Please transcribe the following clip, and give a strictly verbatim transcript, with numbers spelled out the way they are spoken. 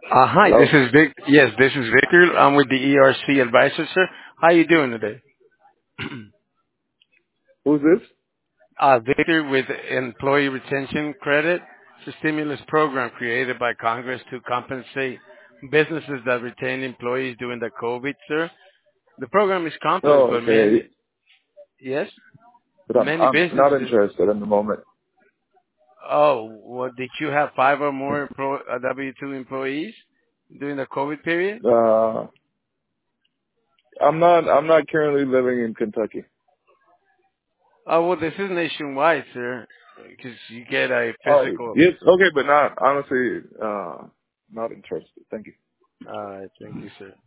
Uh, hi, this Hello? is Vic. Yes, this is Victor. I'm with the E R C advisor, sir. How you doing today? Who's this? uh, Victor with Employee Retention Credit. It's a stimulus program created by Congress to compensate businesses that retain employees during the COVID, sir. The program is complex, Oh, but many, okay. yes, But I'm many I'm not businesses. interested in the moment. Oh, well, did you have five or more pro, uh, W two employees during the COVID period? Uh, I'm not I'm not currently living in Kentucky. Oh, well, this is nationwide, sir, because you get a Oh, physical. yes, okay, but not honestly. Uh, not interested. Thank you. All right, thank you, sir.